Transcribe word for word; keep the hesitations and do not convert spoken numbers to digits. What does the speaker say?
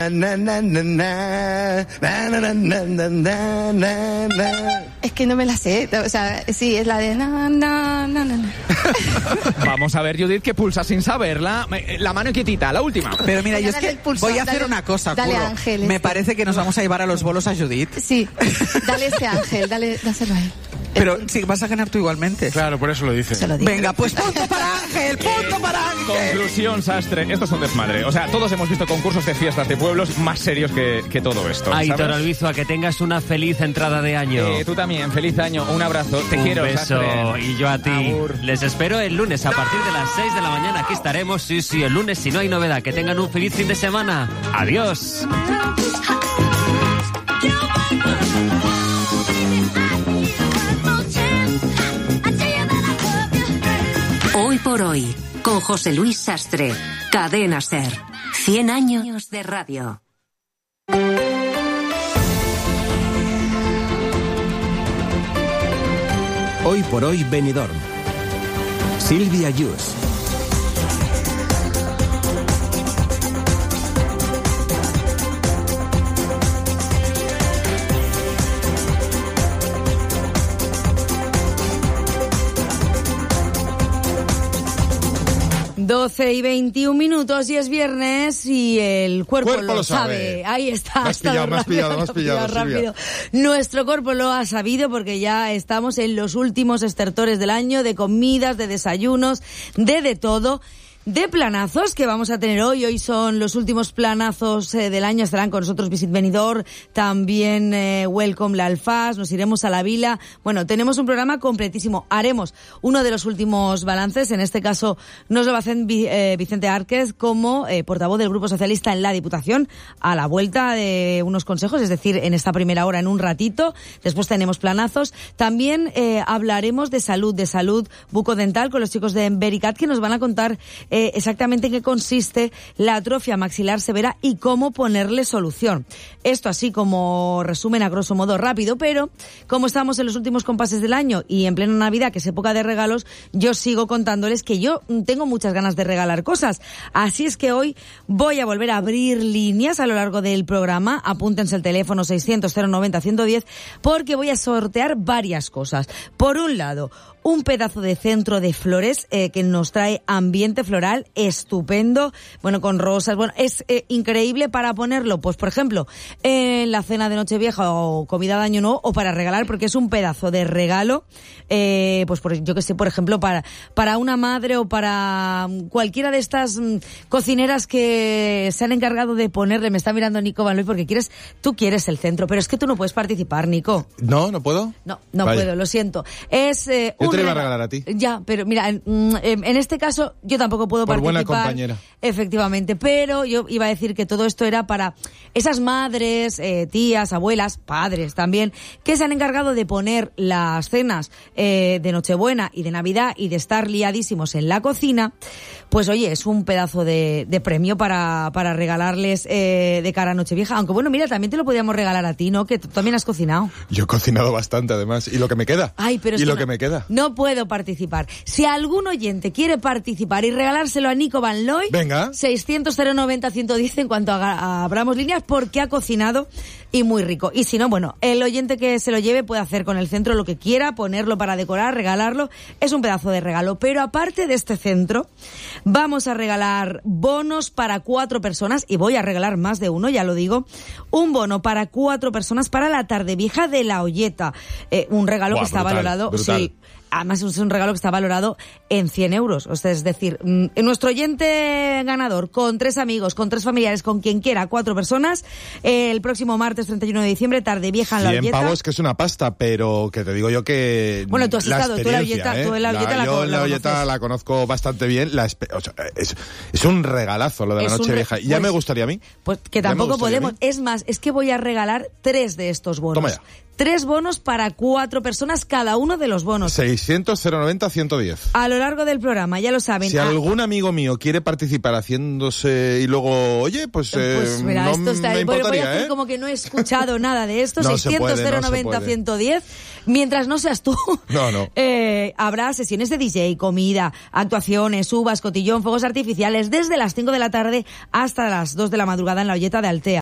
na, na, na, na, na, na, na, na, na, na. Es que no me la sé, o sea, sí, es la de na, na, na, na. Vamos a ver, Judith, que pulsa sin saberla. La mano quietita, la última. Pero mira, yo es Dale que el pulso, voy a hacer dale- una cosa, dale, Curro. Ángel, Me este. parece que nos vamos a llevar a los bolos a Judith. Sí, dale este Ángel, dale, dáselo a él. Pero sí, vas a ganar tú igualmente. Claro, por eso lo dice. Se lo digo. Venga, pues punto para Ángel, punto para Ángel. Conclusión, Sastre. Esto es un desmadre. O sea, todos hemos visto concursos de fiestas de pueblos más serios que, que todo esto. Aitor ¿sabes? Albizu, que tengas una feliz entrada de año. Eh, tú también, feliz año, un abrazo. Te Un quiero, beso. Sastre. Y yo a ti. Agur. Les espero el lunes a partir de las seis de la mañana. Aquí estaremos. Sí, sí, el lunes, si no hay novedad. Que tengan un feliz fin de semana. Adiós. Hoy por hoy, con José Luis Sastre, Cadena SER, cien años de radio. Hoy por hoy Benidorm. Silvia Yus. doce y veintiún minutos y es viernes y el cuerpo, Cuerpo lo, lo sabe. sabe. Ahí está. Me has ha estado pillado, me has rápido, pillado, me has ha pillado, rápido. Nuestro cuerpo lo ha sabido porque ya estamos en los últimos estertores del año, de comidas, de desayunos, de de todo. De planazos que vamos a tener hoy. Hoy son los últimos planazos eh, del año. Estarán con nosotros Visit Benidorm, también eh, Welcome La Alfaz, nos iremos a la Vila. Bueno, tenemos un programa completísimo. Haremos uno de los últimos balances. En este caso nos lo va a hacer eh, Vicente Árquez como eh, portavoz del Grupo Socialista en la Diputación, a la vuelta de unos consejos, es decir, en esta primera hora, en un ratito. Después tenemos planazos. También eh, hablaremos de salud, de salud bucodental con los chicos de Vericat, que nos van a contar eh, exactamente en qué consiste la atrofia maxilar severa y cómo ponerle solución. Esto así como resumen a grosso modo rápido, pero como estamos en los últimos compases del año y en plena Navidad, que es época de regalos, yo sigo contándoles que yo tengo muchas ganas de regalar cosas. Así es que hoy voy a volver a abrir líneas a lo largo del programa. Apúntense el teléfono seiscientos cero noventa ciento diez porque voy a sortear varias cosas. Por un lado, un pedazo de centro de flores eh, que nos trae ambiente floral estupendo, bueno, con rosas, bueno, es eh, increíble para ponerlo, pues por ejemplo, en la cena de Nochevieja o comida de Año Nuevo, o para regalar, porque es un pedazo de regalo, eh, pues por, yo que sé, por ejemplo, para para una madre o para cualquiera de estas mm, cocineras que se han encargado de ponerle. Me está mirando Nico Van Looy porque quieres, tú quieres el centro, pero es que tú no puedes participar, Nico. No, no puedo. No, no Vaya. puedo, lo siento. Es eh, Yo un te lo iba a rega- regalar a ti. Ya, pero mira, en, en este caso yo tampoco puedo Por participar. buena compañera. Efectivamente, pero yo iba a decir que todo esto era para esas madres, eh, tías, abuelas, padres también, que se han encargado de poner las cenas eh, de Nochebuena y de Navidad y de estar liadísimos en la cocina. Pues oye, es un pedazo de, de premio para, para regalarles eh, de cara a Nochevieja. Aunque bueno, mira, también te lo podíamos regalar a ti, ¿no? Que tú también has cocinado. Yo he cocinado bastante, además. Y lo que me queda. Ay, pero es y lo no, que me queda. No puedo participar. Si algún oyente quiere participar y regalárselo a Nico Van Looy, venga. seiscientos cero noventa ciento diez en cuanto a, abramos líneas, porque ha cocinado y muy rico. Y si no, bueno, el oyente que se lo lleve puede hacer con el centro lo que quiera, ponerlo para decorar, regalarlo. Es un pedazo de regalo. Pero aparte de este centro, vamos a regalar bonos para cuatro personas, y voy a regalar más de uno, ya lo digo. Un bono para cuatro personas para la tarde vieja de La Olleta. Eh, un regalo Buah, que está brutal, valorado... brutal. Sí, además es un regalo que está valorado en cien euros. O sea, es decir, nuestro oyente ganador, con tres amigos, con tres familiares, con quien quiera, cuatro personas, el próximo martes treinta y uno de diciembre, tarde vieja en La cien Olleta. pavos, que es una pasta, pero que te digo yo que... Bueno, tú has la estado, tú la experiencia, Olleta, ¿eh? tú en La Olleta la, Yo en la La Olleta conoces. la conozco bastante bien. La espe- o sea, es, es un regalazo lo de Es la un noche re- vieja. Ya pues- me gustaría a mí. Pues que Ya me tampoco gustaría a podemos. mí. Es más, es que voy a regalar tres de estos bonos. Toma ya. Tres bonos para cuatro personas cada uno de los bonos. seiscientos cero noventa ciento diez. A lo largo del programa, ya lo saben. Si Ah, algún amigo mío quiere participar haciéndose y luego, oye, pues, Pues eh, mira, no esto está, me voy, voy a importaría, hacer ¿eh? como que no he escuchado nada de esto. No se seiscientos puede, cero no se noventa puede. ciento diez. Mientras no seas tú, No, no. eh, habrá sesiones de D J, comida, actuaciones, uvas, cotillón, fuegos artificiales, desde las cinco de la tarde hasta las dos de la madrugada en La Olleta de Altea.